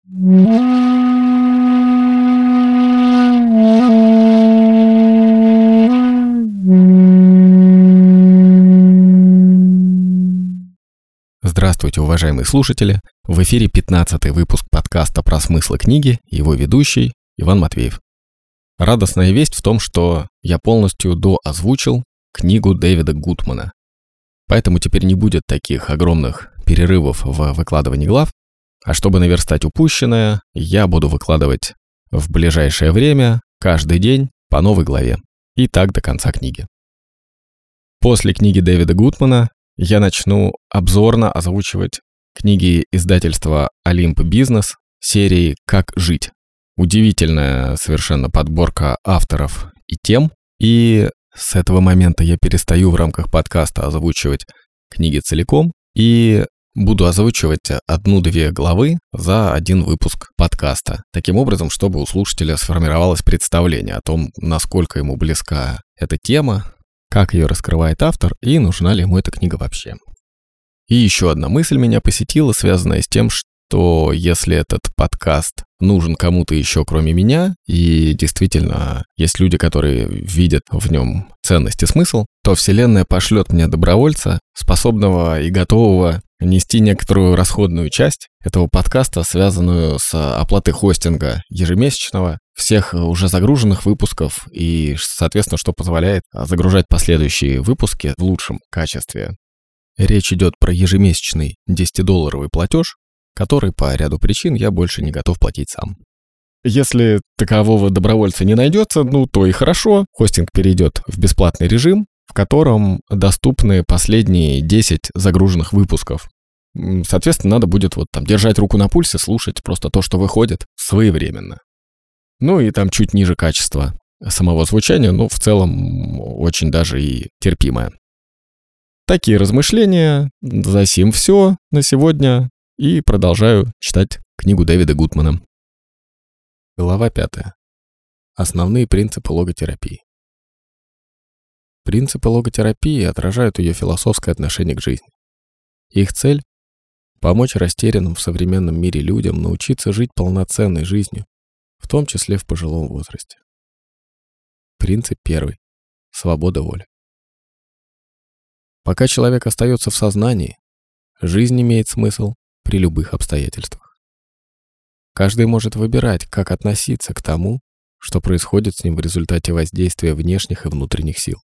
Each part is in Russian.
Здравствуйте, уважаемые слушатели! В эфире 15-й выпуск подкаста про смыслы книги, его ведущий Иван Матвеев. Радостная весть в том, что я полностью доозвучил книгу Дэвида Гутмана. Поэтому теперь не будет таких огромных перерывов в выкладывании глав, а чтобы наверстать упущенное, я буду выкладывать в ближайшее время каждый день по новой главе, и так до конца книги. После книги Дэвида Гутмана я начну обзорно озвучивать книги издательства Олимп Бизнес серии «Как жить». Удивительная совершенно подборка авторов и тем, и с этого момента я перестаю в рамках подкаста озвучивать книги целиком и буду озвучивать 1-2 главы за один выпуск подкаста. Таким образом, чтобы у слушателя сформировалось представление о том, насколько ему близка эта тема, как ее раскрывает автор и нужна ли ему эта книга вообще. И еще одна мысль меня посетила, связанная с тем, что если этот подкаст нужен кому-то еще, кроме меня, и действительно есть люди, которые видят в нем ценность и смысл, то Вселенная пошлет мне добровольца, способного и готового нести некоторую расходную часть этого подкаста, связанную с оплатой хостинга ежемесячного всех уже загруженных выпусков и, соответственно, что позволяет загружать последующие выпуски в лучшем качестве. Речь идет про ежемесячный $10 платеж, который по ряду причин я больше не готов платить сам. Если такового добровольца не найдется, то и хорошо. Хостинг перейдет в бесплатный режим, в котором доступны последние 10 загруженных выпусков. Соответственно, надо будет держать руку на пульсе, слушать просто то, что выходит своевременно. И там чуть ниже качество самого звучания, но в целом очень даже и терпимое. Такие размышления. За сим все на сегодня. И продолжаю читать книгу Дэвида Гутмана. Глава 5. Основные принципы логотерапии. Принципы логотерапии отражают ее философское отношение к жизни. Их цель – помочь растерянным в современном мире людям научиться жить полноценной жизнью, в том числе в пожилом возрасте. Принцип 1. Свобода воли. Пока человек остается в сознании, жизнь имеет смысл при любых обстоятельствах. Каждый может выбирать, как относиться к тому, что происходит с ним в результате воздействия внешних и внутренних сил.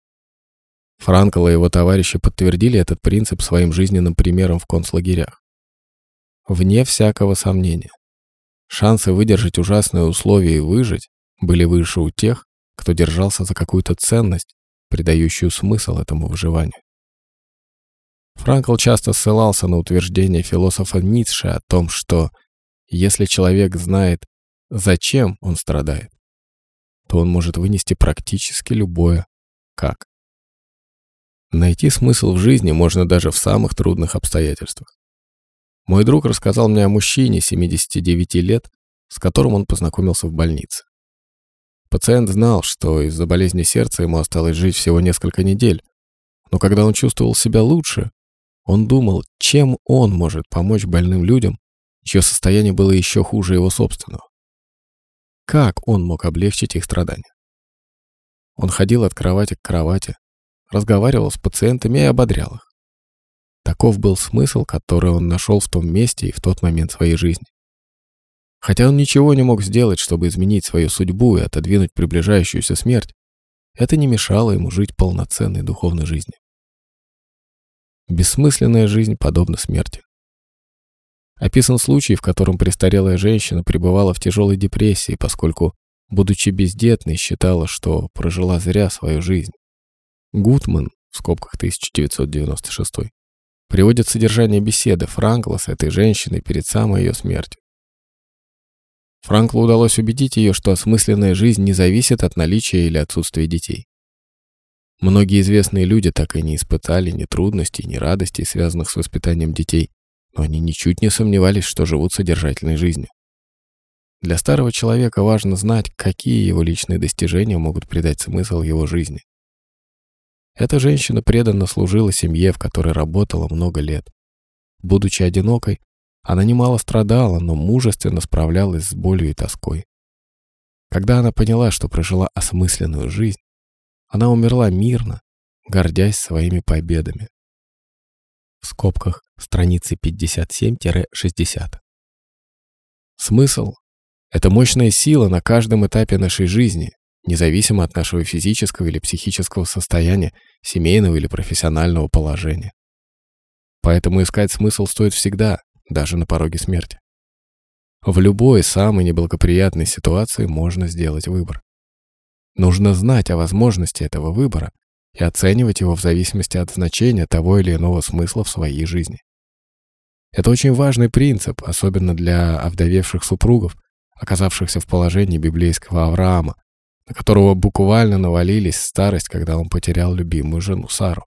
Франкл и его товарищи подтвердили этот принцип своим жизненным примером в концлагерях. Вне всякого сомнения, шансы выдержать ужасные условия и выжить были выше у тех, кто держался за какую-то ценность, придающую смысл этому выживанию. Франкл часто ссылался на утверждение философа Ницше о том, что если человек знает, зачем он страдает, то он может вынести практически любое «как». Найти смысл в жизни можно даже в самых трудных обстоятельствах. Мой друг рассказал мне о мужчине 79 лет, с которым он познакомился в больнице. Пациент знал, что из-за болезни сердца ему осталось жить всего несколько недель, но когда он чувствовал себя лучше, он думал, чем он может помочь больным людям, чье состояние было еще хуже его собственного. Как он мог облегчить их страдания? Он ходил от кровати к кровати, разговаривал с пациентами и ободрял их. Таков был смысл, который он нашел в том месте и в тот момент своей жизни. Хотя он ничего не мог сделать, чтобы изменить свою судьбу и отодвинуть приближающуюся смерть, это не мешало ему жить полноценной духовной жизнью. Бессмысленная жизнь подобна смерти. Описан случай, в котором престарелая женщина пребывала в тяжелой депрессии, поскольку, будучи бездетной, считала, что прожила зря свою жизнь. Гутман, в скобках 1996, приводит содержание беседы Франкла с этой женщиной перед самой ее смертью. Франклу удалось убедить ее, что осмысленная жизнь не зависит от наличия или отсутствия детей. Многие известные люди так и не испытали ни трудностей, ни радостей, связанных с воспитанием детей, но они ничуть не сомневались, что живут содержательной жизнью. Для старого человека важно знать, какие его личные достижения могут придать смысл его жизни. Эта женщина преданно служила семье, в которой работала много лет. Будучи одинокой, Она немало страдала, но мужественно справлялась с болью и тоской. Когда она поняла, что прожила осмысленную жизнь, она умерла мирно, гордясь своими победами. В скобках страницы 57-60. Смысл — это мощная сила на каждом этапе нашей жизни, независимо от нашего физического или психического состояния, семейного или профессионального положения. Поэтому искать смысл стоит всегда, даже на пороге смерти. В любой самой неблагоприятной ситуации можно сделать выбор. Нужно знать о возможности этого выбора и оценивать его в зависимости от значения того или иного смысла в своей жизни. Это очень важный принцип, особенно для овдовевших супругов, оказавшихся в положении библейского Авраама, на которого буквально навалились старость, когда он потерял любимую жену Сару.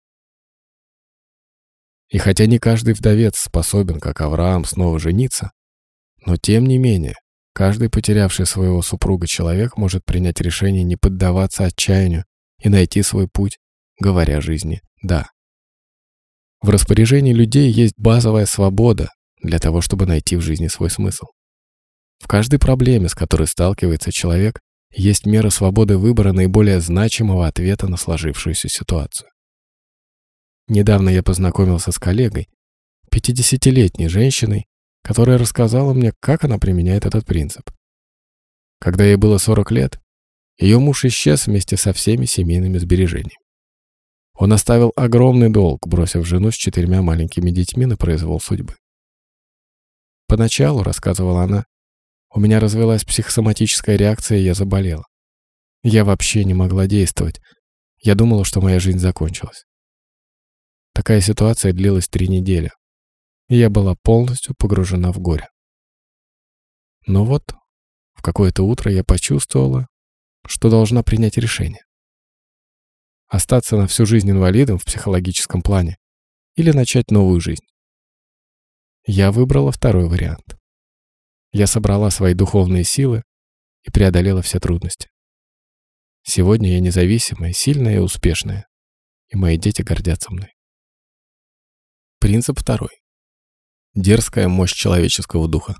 И хотя не каждый вдовец способен, как Авраам, снова жениться, но тем не менее, каждый потерявший своего супруга человек может принять решение не поддаваться отчаянию и найти свой путь, говоря жизни «да». В распоряжении людей есть базовая свобода для того, чтобы найти в жизни свой смысл. В каждой проблеме, с которой сталкивается человек, есть мера свободы выбора наиболее значимого ответа на сложившуюся ситуацию. Недавно я познакомился с коллегой, 50-летней женщиной, которая рассказала мне, как она применяет этот принцип. Когда ей было 40 лет, ее муж исчез вместе со всеми семейными сбережениями. Он оставил огромный долг, бросив жену с 4 маленькими детьми на произвол судьбы. Поначалу, рассказывала она, у меня развилась психосоматическая реакция, и я заболела. Я вообще не могла действовать. Я думала, что моя жизнь закончилась. Такая ситуация длилась 3 недели, и я была полностью погружена в горе. Но вот, в какое-то утро я почувствовала, что должна принять решение. Остаться на всю жизнь инвалидом в психологическом плане или начать новую жизнь. Я выбрала второй вариант. Я собрала свои духовные силы и преодолела все трудности. Сегодня я независимая, сильная и успешная, и мои дети гордятся мной. Принцип второй. Дерзкая мощь человеческого духа.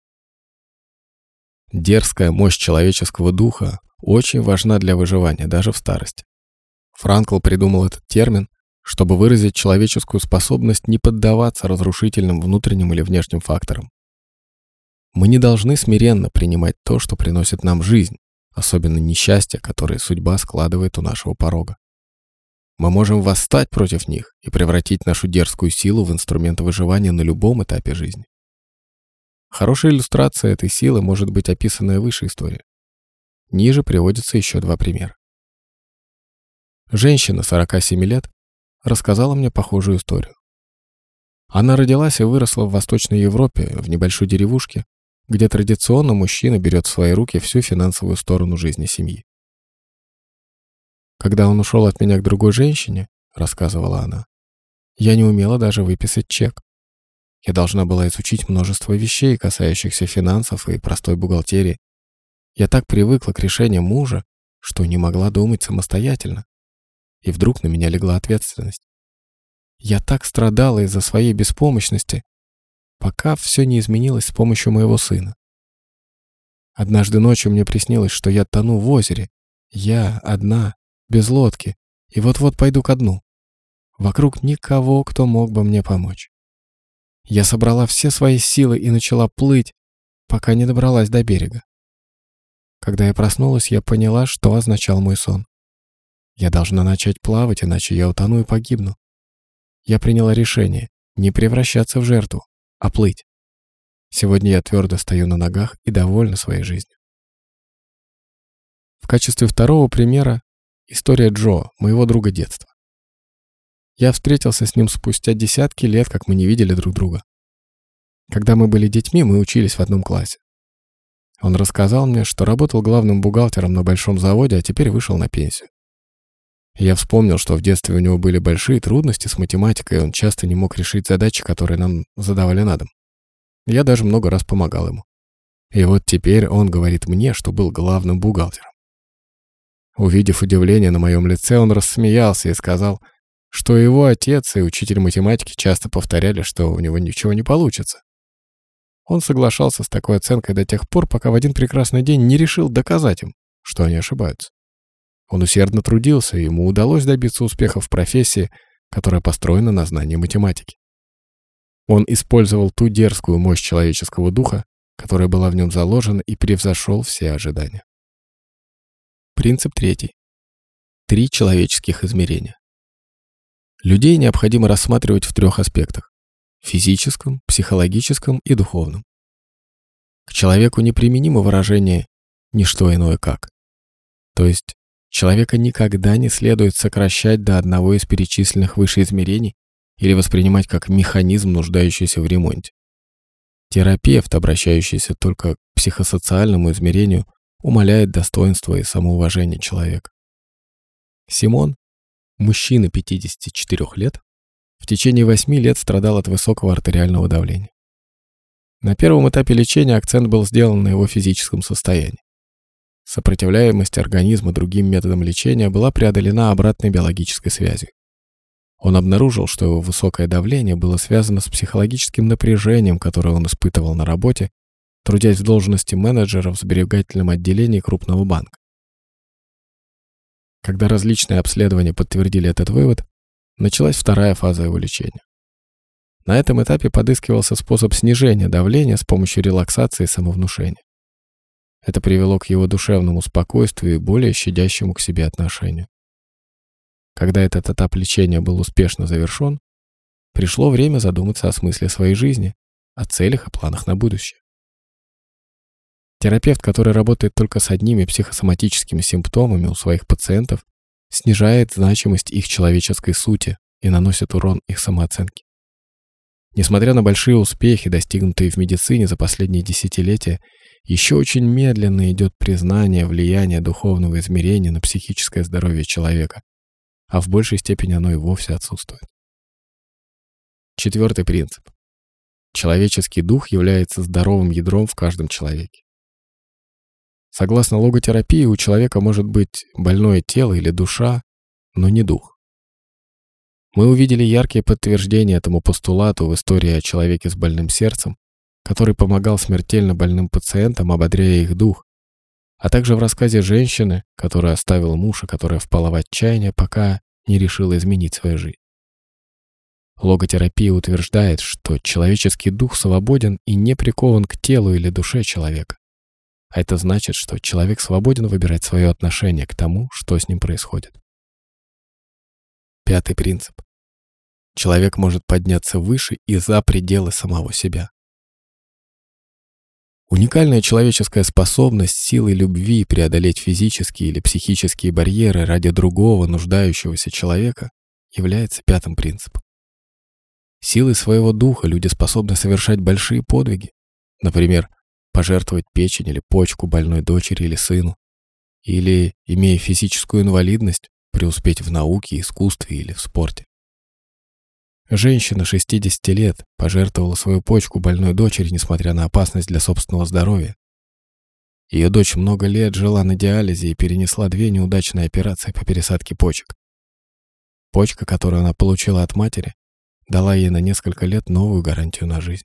Дерзкая мощь человеческого духа очень важна для выживания, даже в старости. Франкл придумал этот термин, чтобы выразить человеческую способность не поддаваться разрушительным внутренним или внешним факторам. Мы не должны смиренно принимать то, что приносит нам жизнь, особенно несчастья, которые судьба складывает у нашего порога. Мы можем восстать против них и превратить нашу дерзкую силу в инструмент выживания на любом этапе жизни. Хорошая иллюстрация этой силы может быть описанная выше история. Ниже приводятся еще 2 примера. Женщина 47 лет рассказала мне похожую историю. Она родилась и выросла в Восточной Европе, в небольшой деревушке, где традиционно мужчина берет в свои руки всю финансовую сторону жизни семьи. Когда он ушел от меня к другой женщине, рассказывала она, я не умела даже выписать чек. Я должна была изучить множество вещей, касающихся финансов и простой бухгалтерии. Я так привыкла к решениям мужа, что не могла думать самостоятельно. И вдруг на меня легла ответственность. Я так страдала из-за своей беспомощности, пока все не изменилось с помощью моего сына. Однажды ночью мне приснилось, что я тону в озере. Я одна, без лодки, и вот-вот пойду ко дну. Вокруг никого, кто мог бы мне помочь. Я собрала все свои силы и начала плыть, пока не добралась до берега. Когда я проснулась, я поняла, что означал мой сон. Я должна начать плавать, иначе я утону и погибну. Я приняла решение не превращаться в жертву, а плыть. Сегодня я твердо стою на ногах и довольна своей жизнью. В качестве второго примера история Джо, моего друга детства. Я встретился с ним спустя десятки лет, как мы не видели друг друга. Когда мы были детьми, мы учились в одном классе. Он рассказал мне, что работал главным бухгалтером на большом заводе, а теперь вышел на пенсию. Я вспомнил, что в детстве у него были большие трудности с математикой, и он часто не мог решить задачи, которые нам задавали на дом. Я даже много раз помогал ему. И вот теперь он говорит мне, что был главным бухгалтером. Увидев удивление на моем лице, он рассмеялся и сказал, что его отец и учитель математики часто повторяли, что у него ничего не получится. Он соглашался с такой оценкой до тех пор, пока в один прекрасный день не решил доказать им, что они ошибаются. Он усердно трудился, и ему удалось добиться успеха в профессии, которая построена на знании математики. Он использовал ту дерзкую мощь человеческого духа, которая была в нем заложена, и превзошел все ожидания. Принцип третий. 3 человеческих измерения. Людей необходимо рассматривать в 3 аспектах: физическом, психологическом и духовном. К человеку неприменимо выражение «ничто иное как». То есть человека никогда не следует сокращать до одного из перечисленных выше измерений или воспринимать как механизм, нуждающийся в ремонте. Терапевт, обращающийся только к психосоциальному измерению, умаляет достоинство и самоуважение человека. Симон, мужчина 54 лет, в течение 8 лет страдал от высокого артериального давления. На первом этапе лечения акцент был сделан на его физическом состоянии. Сопротивляемость организма другим методам лечения была преодолена обратной биологической связью. Он обнаружил, что его высокое давление было связано с психологическим напряжением, которое он испытывал на работе, трудясь в должности менеджера в сберегательном отделении крупного банка. Когда различные обследования подтвердили этот вывод, началась 2-я фаза его лечения. На этом этапе подыскивался способ снижения давления с помощью релаксации и самовнушения. Это привело к его душевному спокойствию и более щадящему к себе отношению. Когда этот этап лечения был успешно завершен, пришло время задуматься о смысле своей жизни, о целях и планах на будущее. Терапевт, который работает только с одними психосоматическими симптомами у своих пациентов, снижает значимость их человеческой сути и наносит урон их самооценке. Несмотря на большие успехи, достигнутые в медицине за последние десятилетия, еще очень медленно идет признание влияния духовного измерения на психическое здоровье человека, а в большей степени оно и вовсе отсутствует. 4-й принцип. Человеческий дух является здоровым ядром в каждом человеке. Согласно логотерапии, у человека может быть больное тело или душа, но не дух. Мы увидели яркие подтверждения этому постулату в истории о человеке с больным сердцем, который помогал смертельно больным пациентам, ободряя их дух, а также в рассказе женщины, которая оставила мужа, которая впала в отчаяние, пока не решила изменить свою жизнь. Логотерапия утверждает, что человеческий дух свободен и не прикован к телу или душе человека. А это значит, что человек свободен выбирать свое отношение к тому, что с ним происходит. 5-й принцип. Человек может подняться выше и за пределы самого себя. Уникальная человеческая способность силой любви преодолеть физические или психические барьеры ради другого нуждающегося человека является 5-м принципом. Силой своего духа люди способны совершать большие подвиги, например, пожертвовать печень или почку больной дочери или сыну, или, имея физическую инвалидность, преуспеть в науке, искусстве или в спорте. Женщина 60 лет пожертвовала свою почку больной дочери, несмотря на опасность для собственного здоровья. Ее дочь много лет жила на диализе и перенесла 2 неудачные операции по пересадке почек. Почка, которую она получила от матери, дала ей на несколько лет новую гарантию на жизнь.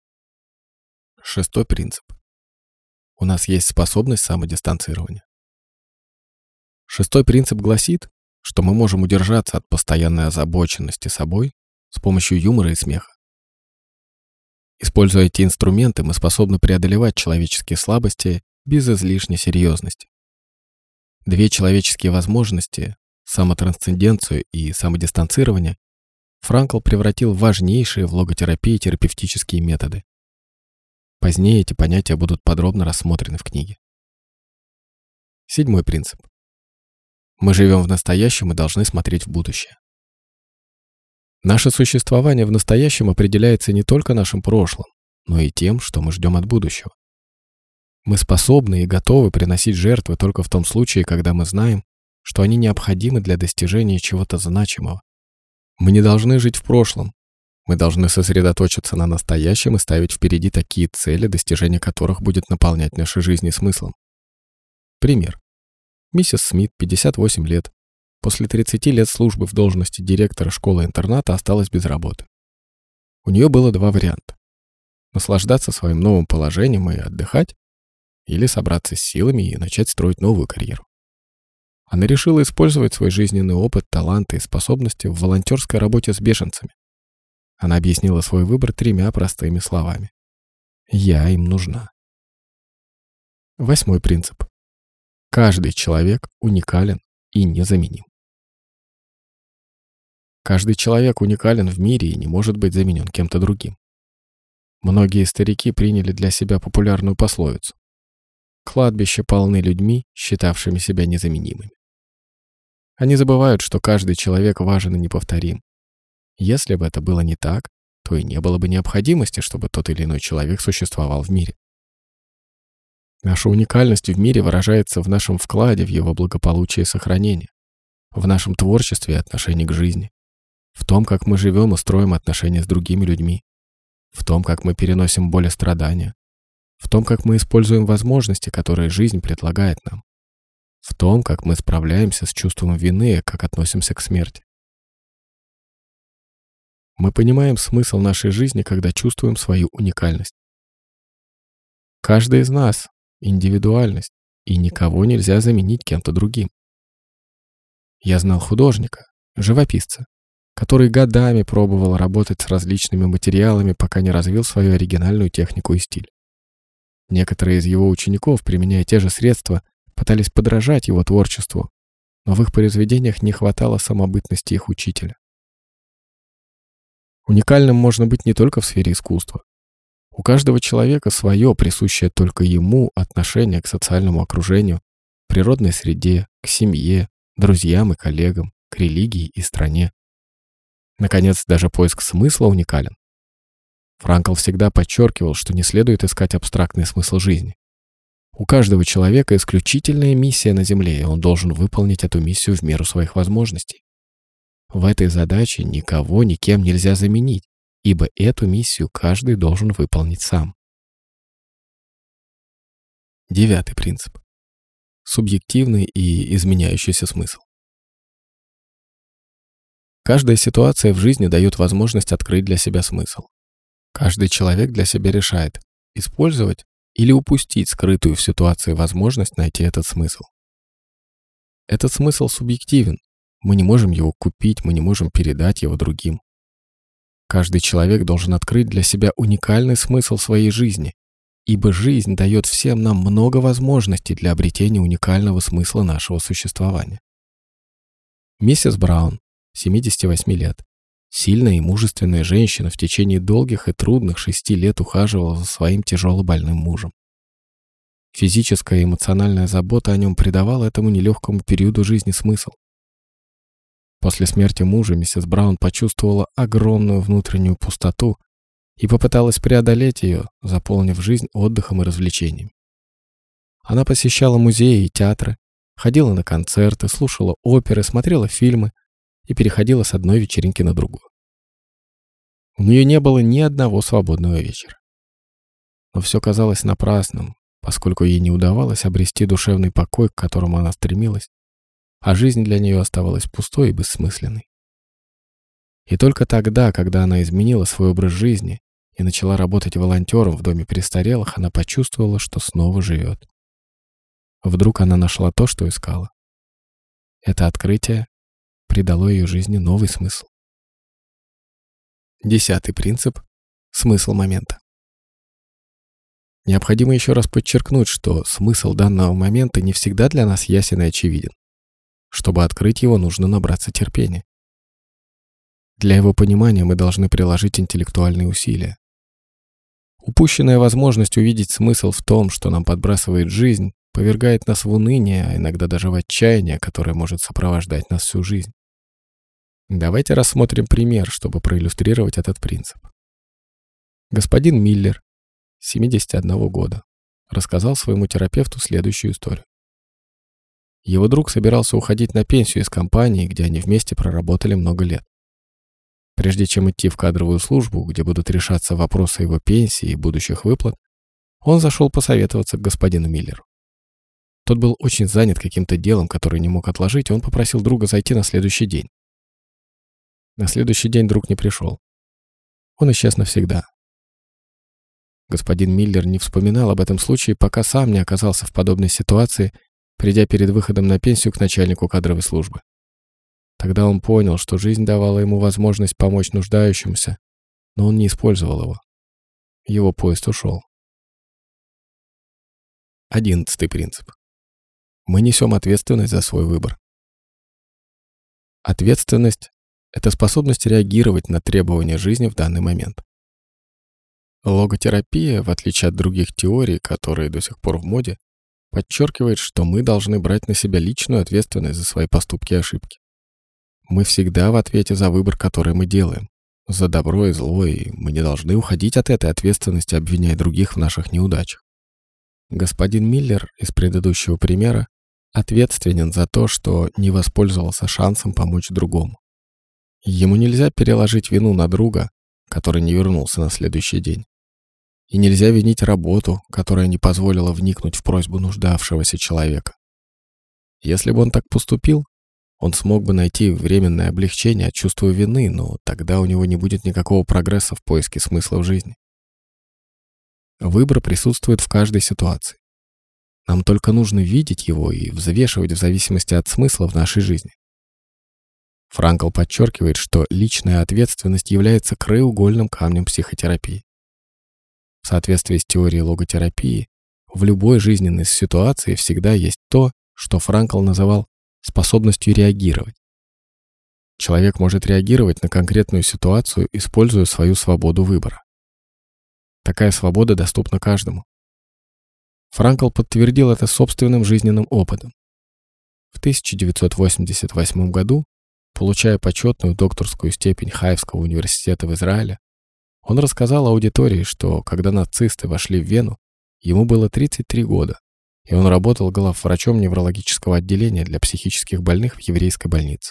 6-й принцип. У нас есть способность самодистанцирования. 6-й принцип гласит, что мы можем удержаться от постоянной озабоченности собой с помощью юмора и смеха. Используя эти инструменты, мы способны преодолевать человеческие слабости без излишней серьезности. 2 человеческие возможности – самотрансценденцию и самодистанцирование – Франкл превратил в важнейшие в логотерапии терапевтические методы. Позднее эти понятия будут подробно рассмотрены в книге. 7-й принцип. Мы живем в настоящем и должны смотреть в будущее. Наше существование в настоящем определяется не только нашим прошлым, но и тем, что мы ждем от будущего. Мы способны и готовы приносить жертвы только в том случае, когда мы знаем, что они необходимы для достижения чего-то значимого. Мы не должны жить в прошлом. Мы должны сосредоточиться на настоящем и ставить впереди такие цели, достижение которых будет наполнять наши жизни смыслом. Пример. Миссис Смит, 58 лет. После 30 лет службы в должности директора школы-интерната осталась без работы. У нее было 2 варианта. наслаждаться своим новым положением и отдыхать, или собраться с силами и начать строить новую карьеру. Она решила использовать свой жизненный опыт, таланты и способности в волонтерской работе с беженцами. Она объяснила свой выбор 3 простыми словами. «Я им нужна». 8 принцип. Каждый человек уникален и незаменим. Каждый человек уникален в мире и не может быть заменен кем-то другим. Многие старики приняли для себя популярную пословицу: «Кладбища полны людьми, считавшими себя незаменимыми». Они забывают, что каждый человек важен и неповторим. Если бы это было не так, то и не было бы необходимости, чтобы тот или иной человек существовал в мире. Наша уникальность в мире выражается в нашем вкладе в его благополучие и сохранение, в нашем творчестве и отношении к жизни, в том, как мы живем и строим отношения с другими людьми, в том, как мы переносим боль и страдания, в том, как мы используем возможности, которые жизнь предлагает нам, в том, как мы справляемся с чувством вины и как относимся к смерти. Мы понимаем смысл нашей жизни, когда чувствуем свою уникальность. Каждый из нас — индивидуальность, и никого нельзя заменить кем-то другим. Я знал художника, живописца, который годами пробовал работать с различными материалами, пока не развил свою оригинальную технику и стиль. Некоторые из его учеников, применяя те же средства, пытались подражать его творчеству, но в их произведениях не хватало самобытности их учителя. Уникальным можно быть не только в сфере искусства. У каждого человека свое, присущее только ему, отношение к социальному окружению, природной среде, к семье, друзьям и коллегам, к религии и стране. Наконец, даже поиск смысла уникален. Франкл всегда подчеркивал, что не следует искать абстрактный смысл жизни. У каждого человека исключительная миссия на Земле, и он должен выполнить эту миссию в меру своих возможностей. В этой задаче никого никем нельзя заменить, ибо эту миссию каждый должен выполнить сам. 9 принцип. Субъективный и изменяющийся смысл. Каждая ситуация в жизни дает возможность открыть для себя смысл. Каждый человек для себя решает, использовать или упустить скрытую в ситуации возможность найти этот смысл. Этот смысл субъективен. Мы не можем его купить, мы не можем передать его другим. Каждый человек должен открыть для себя уникальный смысл своей жизни, ибо жизнь дает всем нам много возможностей для обретения уникального смысла нашего существования. Миссис Браун, 78 лет, сильная и мужественная женщина, в течение долгих и трудных 6 лет ухаживала за своим тяжелобольным мужем. Физическая и эмоциональная забота о нем придавала этому нелегкому периоду жизни смысл. После смерти мужа миссис Браун почувствовала огромную внутреннюю пустоту и попыталась преодолеть ее, заполнив жизнь отдыхом и развлечениями. Она посещала музеи и театры, ходила на концерты, слушала оперы, смотрела фильмы и переходила с одной вечеринки на другую. У нее не было ни одного свободного вечера. Но все казалось напрасным, поскольку ей не удавалось обрести душевный покой, к которому она стремилась, а жизнь для нее оставалась пустой и бессмысленной. И только тогда, когда она изменила свой образ жизни и начала работать волонтером в доме престарелых, она почувствовала, что снова живет. Вдруг она нашла то, что искала. Это открытие придало ее жизни новый смысл. 10 принцип. Смысл момента. Необходимо еще раз подчеркнуть, что смысл данного момента не всегда для нас ясен и очевиден. Чтобы открыть его, нужно набраться терпения. Для его понимания мы должны приложить интеллектуальные усилия. Упущенная возможность увидеть смысл в том, что нам подбрасывает жизнь, повергает нас в уныние, а иногда даже в отчаяние, которое может сопровождать нас всю жизнь. Давайте рассмотрим пример, чтобы проиллюстрировать этот принцип. Господин Миллер, 71 года, рассказал своему терапевту следующую историю. Его друг собирался уходить на пенсию из компании, где они вместе проработали много лет. Прежде чем идти в кадровую службу, где будут решаться вопросы его пенсии и будущих выплат, он зашел посоветоваться к господину Миллеру. Тот был очень занят каким-то делом, которое не мог отложить, и он попросил друга зайти на следующий день. На следующий день друг не пришел. Он исчез навсегда. Господин Миллер не вспоминал об этом случае, пока сам не оказался в подобной ситуации, придя перед выходом на пенсию к начальнику кадровой службы. Тогда он понял, что жизнь давала ему возможность помочь нуждающимся, но он не использовал его. Его поезд ушел. 11-й принцип. Мы несем ответственность за свой выбор. Ответственность – это способность реагировать на требования жизни в данный момент. Логотерапия, в отличие от других теорий, которые до сих пор в моде, подчеркивает, что мы должны брать на себя личную ответственность за свои поступки и ошибки. Мы всегда в ответе за выбор, который мы делаем, за добро и зло, и мы не должны уходить от этой ответственности, обвиняя других в наших неудачах. Господин Миллер из предыдущего примера ответственен за то, что не воспользовался шансом помочь другому. Ему нельзя переложить вину на друга, который не вернулся на следующий день. И нельзя винить работу, которая не позволила вникнуть в просьбу нуждавшегося человека. Если бы он так поступил, он смог бы найти временное облегчение от чувства вины, но тогда у него не будет никакого прогресса в поиске смысла в жизни. Выбор присутствует в каждой ситуации. Нам только нужно видеть его и взвешивать в зависимости от смысла в нашей жизни. Франкл подчеркивает, что личная ответственность является краеугольным камнем психотерапии. В соответствии с теорией логотерапии, в любой жизненной ситуации всегда есть то, что Франкл называл способностью реагировать. Человек может реагировать на конкретную ситуацию, используя свою свободу выбора. Такая свобода доступна каждому. Франкл подтвердил это собственным жизненным опытом. В 1988 году, получая почетную докторскую степень Хайфского университета в Израиле, он рассказал аудитории, что когда нацисты вошли в Вену, ему было 33 года, и он работал главврачом неврологического отделения для психических больных в еврейской больнице.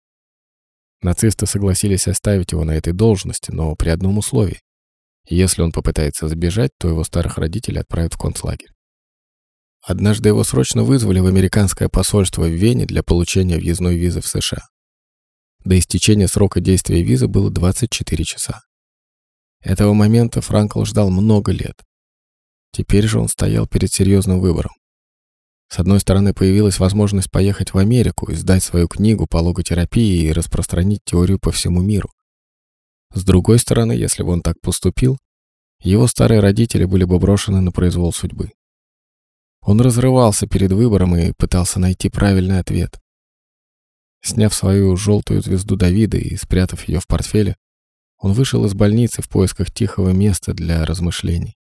Нацисты согласились оставить его на этой должности, но при одном условии. Если он попытается сбежать, то его старых родителей отправят в концлагерь. Однажды его срочно вызвали в американское посольство в Вене для получения въездной визы в США. До истечения срока действия визы было 24 часа. Этого момента Франкл ждал много лет. Теперь же он стоял перед серьезным выбором. С одной стороны, появилась возможность поехать в Америку, издать свою книгу по логотерапии и распространить теорию по всему миру. С другой стороны, если бы он так поступил, его старые родители были бы брошены на произвол судьбы. Он разрывался перед выбором и пытался найти правильный ответ. Сняв свою желтую звезду Давида и спрятав ее в портфеле, он вышел из больницы в поисках тихого места для размышлений.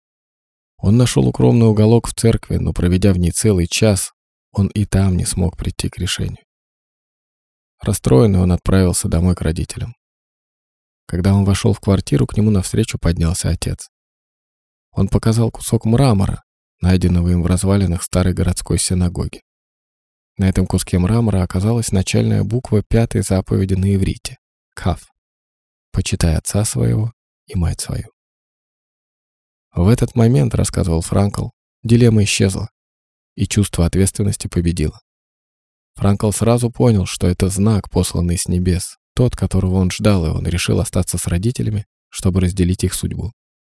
Он нашел укромный уголок в церкви, но, проведя в ней целый час, он и там не смог прийти к решению. Расстроенный, он отправился домой к родителям. Когда он вошел в квартиру, к нему навстречу поднялся отец. Он показал кусок мрамора, найденного им в развалинах старой городской синагоги. На этом куске мрамора оказалась начальная буква 5-й заповеди на иврите — «Кав». «Почитай отца своего и мать свою». В этот момент, рассказывал Франкл, дилемма исчезла, и чувство ответственности победило. Франкл сразу понял, что это знак, посланный с небес, тот, которого он ждал, и он решил остаться с родителями, чтобы разделить их судьбу.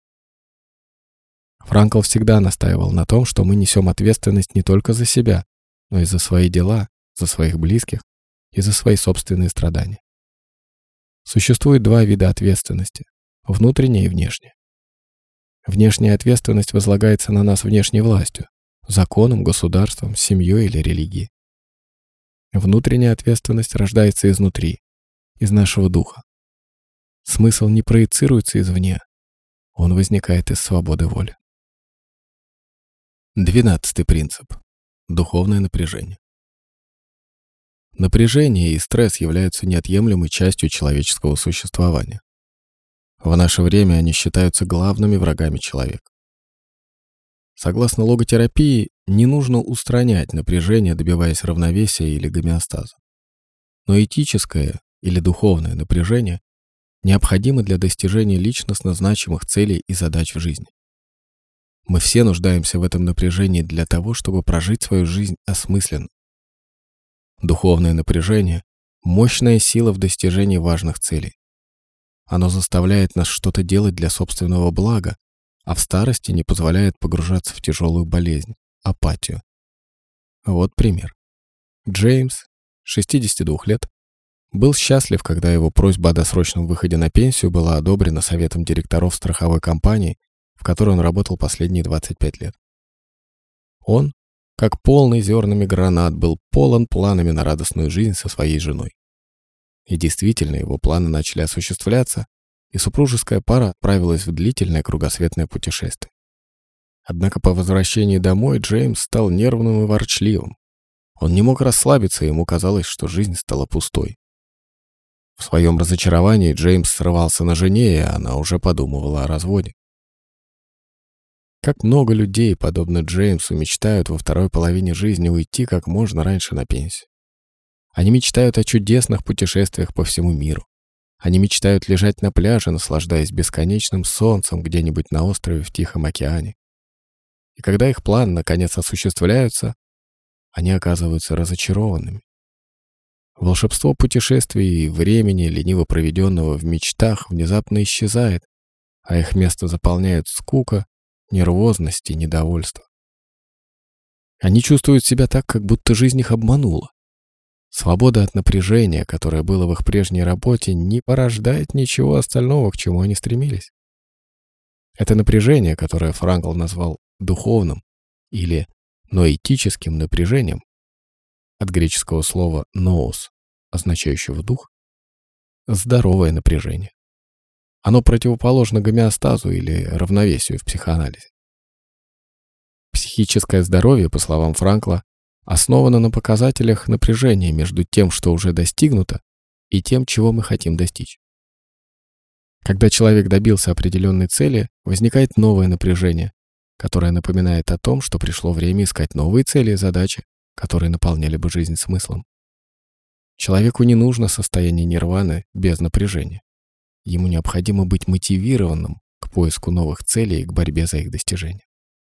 Франкл всегда настаивал на том, что мы несем ответственность не только за себя, но и за свои дела, за своих близких и за свои собственные страдания. Существует два вида ответственности – внутренняя и внешняя. Внешняя ответственность возлагается на нас внешней властью, законом, государством, семьей или религией. Внутренняя ответственность рождается изнутри, из нашего духа. Смысл не проецируется извне, он возникает из свободы воли. 12-й принцип. Духовное напряжение. Напряжение и стресс являются неотъемлемой частью человеческого существования. В наше время они считаются главными врагами человека. Согласно логотерапии, не нужно устранять напряжение, добиваясь равновесия или гомеостаза. Но этическое или духовное напряжение необходимо для достижения личностно значимых целей и задач в жизни. Мы все нуждаемся в этом напряжении для того, чтобы прожить свою жизнь осмысленно. Духовное напряжение – мощная сила в достижении важных целей. Оно заставляет нас что-то делать для собственного блага, а в старости не позволяет погружаться в тяжелую болезнь – апатию. Вот пример. Джеймс, 62 лет, был счастлив, когда его просьба о досрочном выходе на пенсию была одобрена советом директоров страховой компании, в которой он работал последние 25 лет. Он, как полный зернами гранат, был полон планами на радостную жизнь со своей женой. И действительно, его планы начали осуществляться, и супружеская пара отправилась в длительное кругосветное путешествие. Однако по возвращении домой Джеймс стал нервным и ворчливым. Он не мог расслабиться, и ему казалось, что жизнь стала пустой. В своем разочаровании Джеймс срывался на жене, и она уже подумывала о разводе. Как много людей, подобно Джеймсу, мечтают во второй половине жизни уйти как можно раньше на пенсию. Они мечтают о чудесных путешествиях по всему миру. Они мечтают лежать на пляже, наслаждаясь бесконечным солнцем где-нибудь на острове в Тихом океане. И когда их планы наконец осуществляются, они оказываются разочарованными. Волшебство путешествий и времени, лениво проведенного в мечтах, внезапно исчезает, а их место заполняют скука, нервозность и недовольство. Они чувствуют себя так, как будто жизнь их обманула. Свобода от напряжения, которое было в их прежней работе, не порождает ничего остального, к чему они стремились. Это напряжение, которое Франкл назвал духовным или ноэтическим напряжением, от греческого слова «ноос», означающего «дух», здоровое напряжение. Оно противоположно гомеостазу или равновесию в психоанализе. Психическое здоровье, по словам Франкла, основано на показателях напряжения между тем, что уже достигнуто, и тем, чего мы хотим достичь. Когда человек добился определенной цели, возникает новое напряжение, которое напоминает о том, что пришло время искать новые цели и задачи, которые наполняли бы жизнь смыслом. Человеку не нужно состояние нирваны без напряжения. Ему необходимо быть мотивированным к поиску новых целей и к борьбе за их достижение.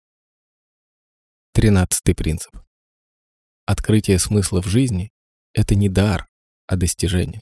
13-й принцип. Открытие смысла в жизни – это не дар, а достижение.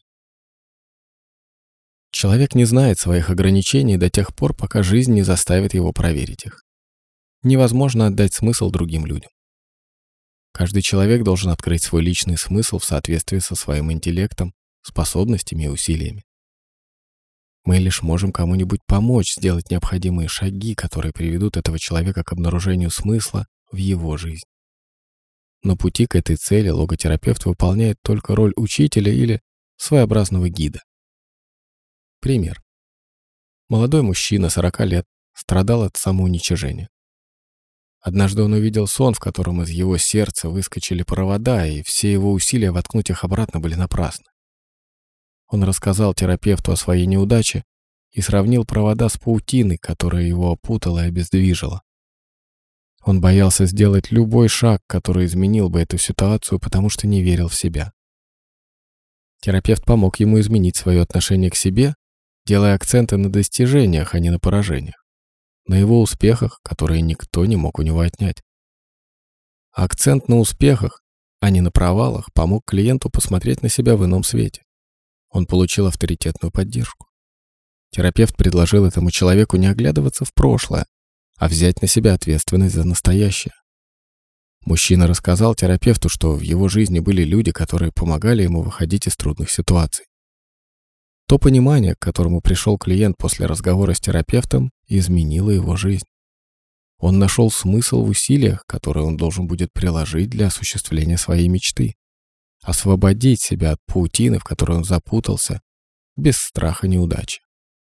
Человек не знает своих ограничений до тех пор, пока жизнь не заставит его проверить их. Невозможно отдать смысл другим людям. Каждый человек должен открыть свой личный смысл в соответствии со своим интеллектом, способностями и усилиями. Мы лишь можем кому-нибудь помочь сделать необходимые шаги, которые приведут этого человека к обнаружению смысла в его жизни. На пути к этой цели логотерапевт выполняет только роль учителя или своеобразного гида. Пример. Молодой мужчина, 40 лет, страдал от самоуничижения. Однажды он увидел сон, в котором из его сердца выскочили провода, и все его усилия воткнуть их обратно были напрасны. Он рассказал терапевту о своей неудаче и сравнил провода с паутиной, которая его опутала и обездвижила. Он боялся сделать любой шаг, который изменил бы эту ситуацию, потому что не верил в себя. Терапевт помог ему изменить свое отношение к себе, делая акценты на достижениях, а не на поражениях, на его успехах, которые никто не мог у него отнять. А акцент на успехах, а не на провалах, помог клиенту посмотреть на себя в ином свете. Он получил авторитетную поддержку. Терапевт предложил этому человеку не оглядываться в прошлое, а взять на себя ответственность за настоящее. Мужчина рассказал терапевту, что в его жизни были люди, которые помогали ему выходить из трудных ситуаций. То понимание, к которому пришел клиент после разговора с терапевтом, изменило его жизнь. Он нашел смысл в усилиях, которые он должен будет приложить для осуществления своей мечты. Освободить себя от паутины, в которой он запутался, без страха неудачи.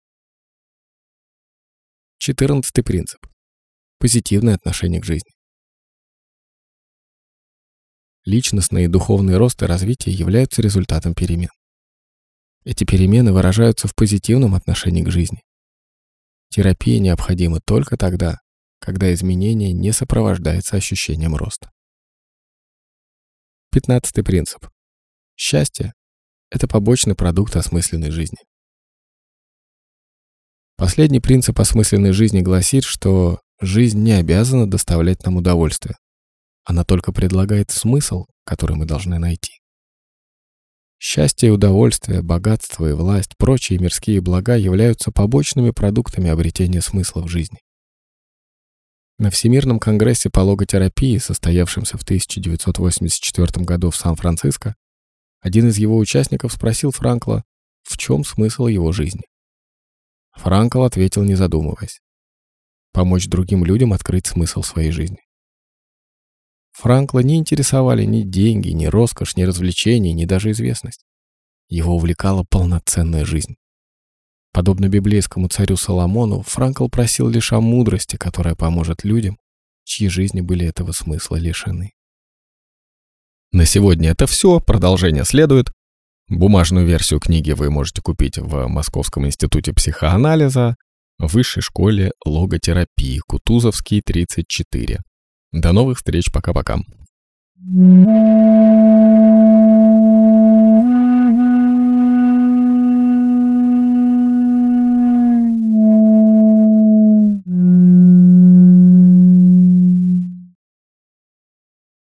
14-й принцип. Позитивное отношение к жизни. Личностный и духовный рост и развитие являются результатом перемен. Эти перемены выражаются в позитивном отношении к жизни. Терапия необходима только тогда, когда изменение не сопровождается ощущением роста. 15-й принцип. Счастье – это побочный продукт осмысленной жизни. Последний принцип осмысленной жизни гласит, что жизнь не обязана доставлять нам удовольствие. Она только предлагает смысл, который мы должны найти. Счастье и удовольствие, богатство и власть, прочие мирские блага являются побочными продуктами обретения смысла в жизни. На Всемирном конгрессе по логотерапии, состоявшемся в 1984 году в Сан-Франциско, один из его участников спросил Франкла, в чем смысл его жизни. Франкл ответил, не задумываясь: помочь другим людям открыть смысл своей жизни. Франкла не интересовали ни деньги, ни роскошь, ни развлечения, ни даже известность. Его увлекала полноценная жизнь. Подобно библейскому царю Соломону, Франкл просил лишь о мудрости, которая поможет людям, чьи жизни были этого смысла лишены. На сегодня это все, продолжение следует. Бумажную версию книги вы можете купить в Московском институте психоанализа, в Высшей школе логотерапии, Кутузовский, 34. До новых встреч, пока-пока.